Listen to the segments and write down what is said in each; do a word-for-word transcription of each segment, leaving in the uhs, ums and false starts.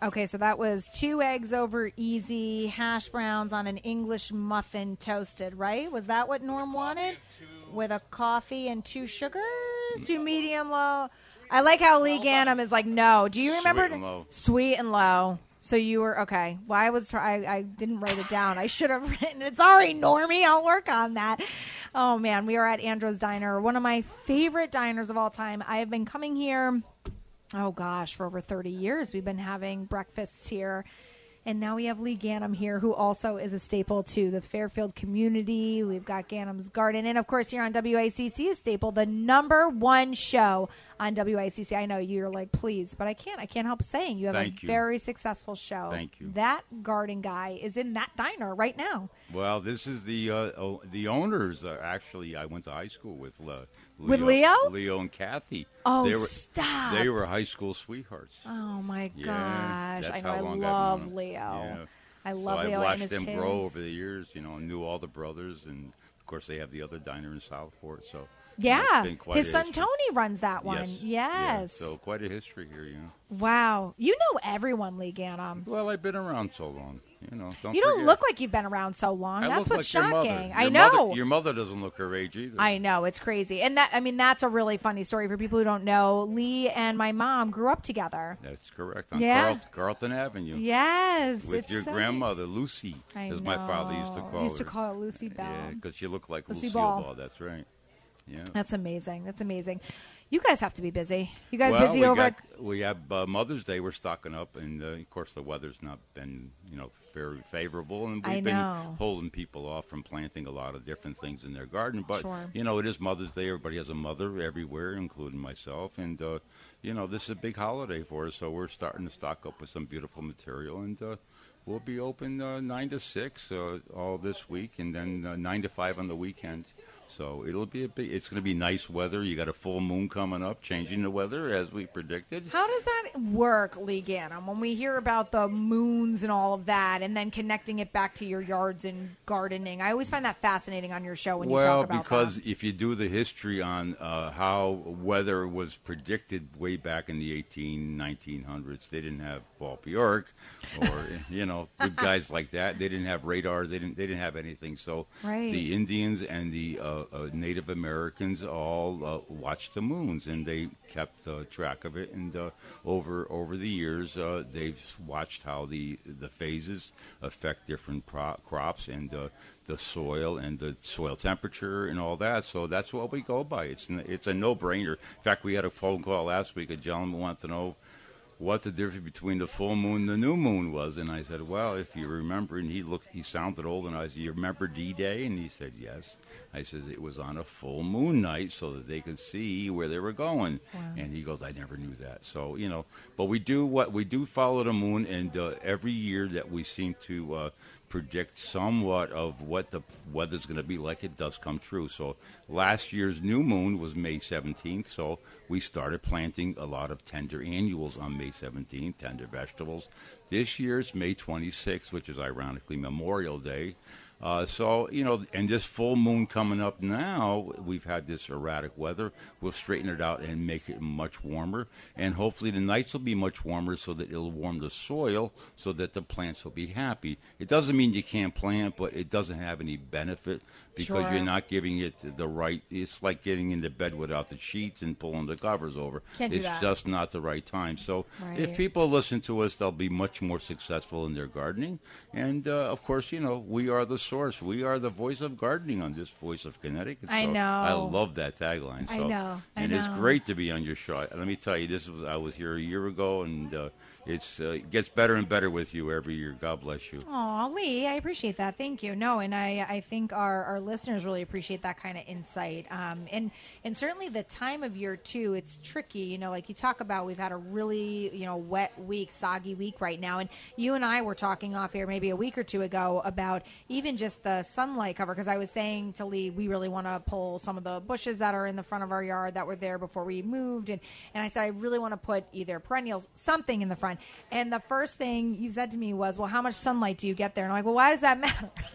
Okay, so that was two eggs over easy, hash browns on an English muffin toasted, right? Was that what Norm wanted? With a coffee and two sugars? Two medium low? I like how Lee Gannum is like, no. Do you remember? Sweet and low. Sweet and low. So you were, okay. Well, I was, I, I didn't write it down. I should have written it. Sorry, Normie. I'll work on that. Oh, man. We are at Andros Diner, one of my favorite diners of all time. I have been coming here, oh, gosh, for over thirty years. We've been having breakfasts here. And now we have Lee Gannum here, who also is a staple to the Fairfield community. We've got Gannum's Garden. And, of course, here on W I C C is staple, the number one show on W I C C. I know you're like, please, but I can't. I can't help saying you have Thank a you. very succleo show. Thank you. That garden guy is in that diner right now. Well, this is the uh, oh, the owners. Uh, actually, I went to high school with uh, Leo, With Leo? Leo and Kathy. Oh, they were, stop. They were high school sweethearts. Oh, my Yeah, gosh. that's I know. how I long I've love known them. Leo. Yeah. I So love I Leo watched and his them kids. grow over the years, you know, knew all the brothers, and of course they have the other diner in Southport. So Yeah. it's been quite His a son history. Tony runs that one. Yes. Yes. Yeah, so quite a history here, you know. Wow. You know everyone, Lee Gannum. Well, I've been around so long, you know. Don't You don't forget. look like you've been around so long. I That's look what's like your mother. shocking. Your I know. Mother, your mother doesn't look her age either. I know. It's crazy. And that, I mean, that's a really funny story for people who don't know. Lee and my mom grew up together. That's correct. On Yeah. Carl- Carlton Avenue. Yes. With it's your so- grandmother, Lucy, I as my father used to know. call Used to her. call her Lucy Bell. Yeah, because she looked like Lucy Lucille Ball. Ball. That's right. Yeah. That's amazing. That's amazing. You guys have to be busy. You guys well, busy we over got, we have uh, Mother's Day. We're stocking up, and uh, of course the weather's not been, you know, very favorable, and we've I been know. holding people off from planting a lot of different things in their garden. But Sure. you know, it is Mother's Day. Everybody has a mother everywhere, including myself, and uh, you know, this is a big holiday for us. So we're starting to stock up with some beautiful material, and uh, we'll be open uh, nine to six uh, all this week, and then uh, nine to five on the weekend. So it'll be a big. It's going to be nice weather. You got a full moon coming up, changing the weather as we predicted. How does that work, Lee Gannum, when we hear about the moons and all of that, and then connecting it back to your yards and gardening? I always find that fascinating on your show when you well, talk about because that. if you do the history on uh, how weather was predicted way back in the eighteen, nineteen hundreds, they didn't have Paul Bjork or you know good guys like that. They didn't have radar. They didn't. They didn't have anything. So Right. the Indians and the uh, uh, Native Americans all uh, watched the moons, and they kept uh, track of it. And uh, over over the years, uh, they've watched how the the phases affect different pro- crops and uh, the soil and the soil temperature and all that. So that's what we go by. It's n- it's a no brainer. In fact, we had a phone call last week. A gentleman wanted to know what the difference between the full moon and the new moon was, and I said, well, if you remember, and he looked, he sounded old, and I said, you remember D-Day? And he said, yes. I said, it was on a full moon night so that they could see where they were going. Wow. And he goes, I never knew that. So, you know, but we do what we do follow the moon, and uh, every year that we seem to uh, predict somewhat of what the weather's going to be like, it does come true. So last year's new moon was May seventeenth, so we started planting a lot of tender annuals on May seventeenth, tender vegetables. This year's May twenty-sixth, which is ironically Memorial Day. Uh, so, you know, and this full moon coming up now, we've had this erratic weather. We'll straighten it out and make it much warmer. And hopefully the nights will be much warmer so that it'll warm the soil so that the plants will be happy. It doesn't mean you can't plant, but it doesn't have any benefit because Sure. you're not giving it the right. It's like getting into bed without the sheets and pulling the covers over. Can't do it's that. just not the right time. So Right. if people listen to us, they'll be much more successful in their gardening. And, uh, of course, you know, we are the source. We are the voice of gardening on this Voice of Connecticut. I So know. I love that tagline. I So, know. I and it's know. great to be on your show. Let me tell you, this was I was here a year ago, and uh, it's uh, it gets better and better with you every year. God bless you. Aw, Lee, I appreciate that. Thank you. No, and I, I think our, our listeners really appreciate that kind of insight. Um, and, and certainly the time of year, too, it's tricky. You know, like you talk about, we've had a really, you know, wet week, soggy week right now. And you and I were talking off air maybe a week or two ago about even just the sunlight cover, because I was saying to Lee, we really want to pull some of the bushes that are in the front of our yard that were there before we moved. And, and I said, I really want to put either perennials, something in the front. And the first thing you said to me was, well, how much sunlight do you get there? And I'm like, well, why does that matter?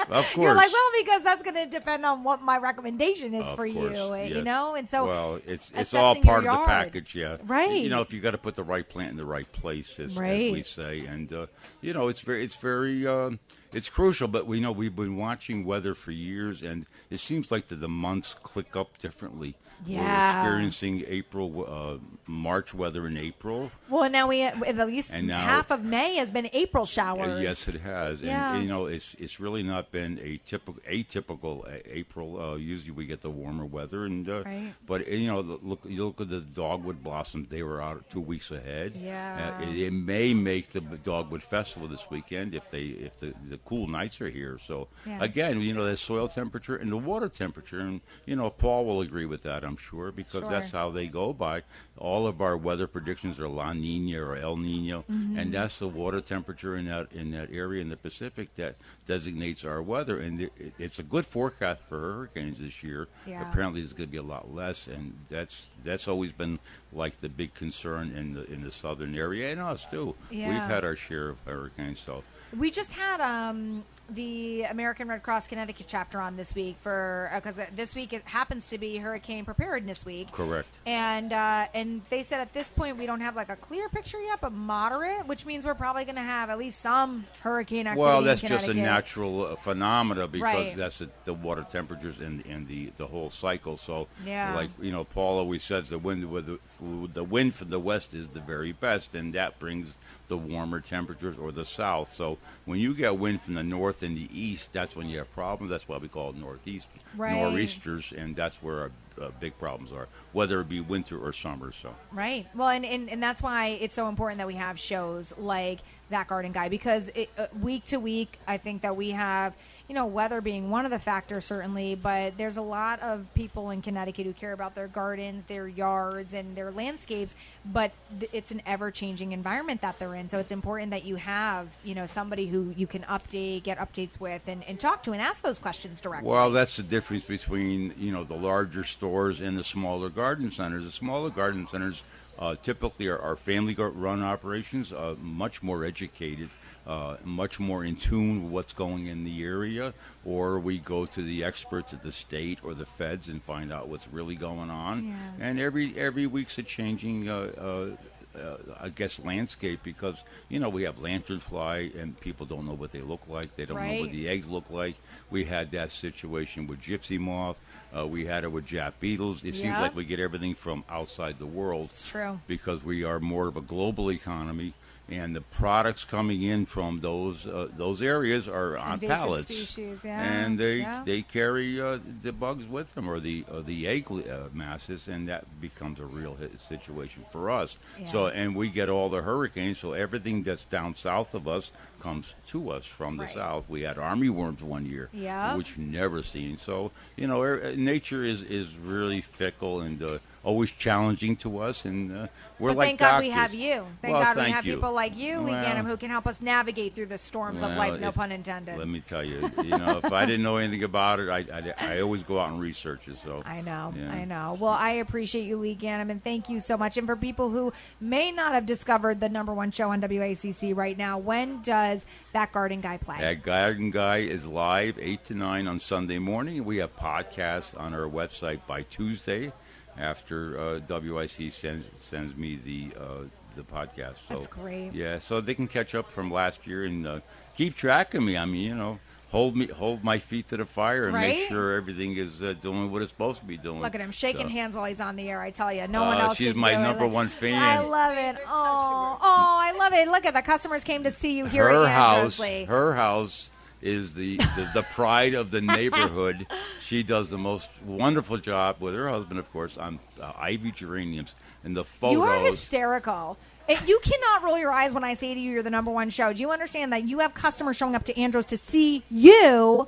Of course. You're like, well, because that's going to depend on what my recommendation is Of for course, you, yes. you know? And so, well, it's it's all assessing part your of the yard. package, yeah. Right. You know, if you got to put the right plant in the right place, as, Right. as we say, and uh, you know, it's very, it's very, uh, it's crucial. But we know we've been watching weather for years, and it seems like the, the months click up differently. Yeah. We're experiencing April, uh, March weather in April. well, now we, at least And now- half of May has been April showers. Uh, yes, it has, Yeah. and you know it's it's really not been a typical atypical uh, April. Uh, usually we get the warmer weather, and uh, Right. but you know the- look you look at the dogwood blossoms; they were out two weeks ahead. Yeah. uh, it, it may make the dogwood festival this weekend if they if the, the cool nights are here. So Yeah. again, you know the soil temperature and the water temperature, and you know Paul will agree with that, I'm sure, because Sure. that's how they go by. All of our weather predictions are La Nina or El Nino, Mm-hmm. and that's the water temperature in that in that area in the Pacific that designates our weather. And it, it's a good forecast for hurricanes this year. Yeah. Apparently, there's going to be a lot less, and that's that's always been like the big concern in the in the southern area, and us too. Yeah. We've had our share of hurricanes, so. We just had um, the American Red Cross Connecticut chapter on this week for because uh, this week it happens to be Hurricane Preparedness Week. Correct. And uh, and they said at this point we don't have like a clear picture yet, but moderate, which means we're probably going to have at least some hurricane activity. Well, in that's just a Connecticut. natural uh, phenomena because Right. that's the, the water temperatures and, and the, the whole cycle. So, Yeah. like you know, Paul always says the wind with the, the wind from the west is the very best, and that brings the warmer temperatures, or the south. So when you get wind from the north and the east, that's when you have problems. That's why we call it northeast Right. nor'easters, and that's where our uh, big problems are, whether it be winter or summer. So. Right. Well, and, and, and that's why it's so important that we have shows like That Garden Guy, because it, uh, week to week, I think that we have, you know, weather being one of the factors, certainly, but there's a lot of people in Connecticut who care about their gardens, their yards, and their landscapes, but th- it's an ever-changing environment that they're in. So it's important that you have, you know, somebody who you can update, get updates with, and, and talk to and ask those questions directly. Well, that's the difference between, you know, the larger stores and the smaller garden centers. The smaller garden centers uh, typically are, are family-run operations, uh, much more educated, uh, much more in tune with what's going in the area, or we go to the experts at the state or the feds and find out what's really going on. Yeah. And every every week's a changing uh, uh, Uh, I guess landscape, because you know we have lanternfly and people don't know what they look like. They don't know Right. what the eggs look like. We had that situation with gypsy moth. Uh, we had it with Jap beetles. It seems Yeah. like we get everything from outside the world. It's true. Because we are more of a global economy, and the products coming in from those uh, those areas are on Invasive pallets, species, yeah, and they yeah. they carry uh, the bugs with them, or the or the egg uh, masses, and that becomes a real hit situation for us. Yeah. So, and we get all the hurricanes, so everything that's down south of us comes to us from the Right. south. We had army worms one year, Yeah. which never seen. So, you know, er, nature is is really fickle and uh, always challenging to us, and uh, we're But like thank God we doctors. have you. Thank Well, God we thank have you. people like you, Lee Well, Gannam, who can help us navigate through the storms of well, life, no if- pun intended. Let me tell you, you know, if I didn't know anything about it, I, I, I always go out and research it. So I know, yeah. I know. Well, I appreciate you, Lee Gannam, and thank you so much. And for people who may not have discovered the number one show on W A C C right now, when does That Garden Guy play? That Garden Guy is live eight to nine on Sunday morning. We have podcasts on our website by Tuesday after uh, W I C sends sends me the uh, the podcast. So, That's great. Yeah, so they can catch up from last year and uh, keep track of me. I mean, you know, hold me hold my feet to the fire and Right? make sure everything is uh, doing what it's supposed to be doing. Look at him shaking So- hands while he's on the air. I tell you, no one Uh, else. she's can my do it. number one fan. I love it. Oh, oh, I love it. Look at the customers came to see you here her at house, Androsley. her house is the, the, the pride of the neighborhood. She does the most wonderful job with her husband, of course, on uh, ivy geraniums. And the photos. You are hysterical. It- you cannot roll your eyes when I say to you you're the number one show. Do you understand that you have customers showing up to Andros to see you?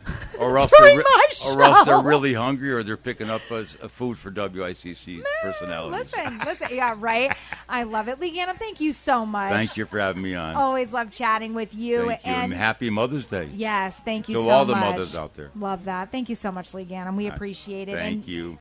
or else during they're re- my or else they're show. really hungry, or they're picking up as a food for W I C C personalities. Listen, listen. Yeah, right. I love it. Lee Gannam, thank you so much. Thank you for having me on. Always love chatting with you. Thank you, And and happy Mother's Day. yes, thank you To so all the much. mothers out there. Love that. Thank you so much, Lee Gannam. We appreciate it. Thank And you.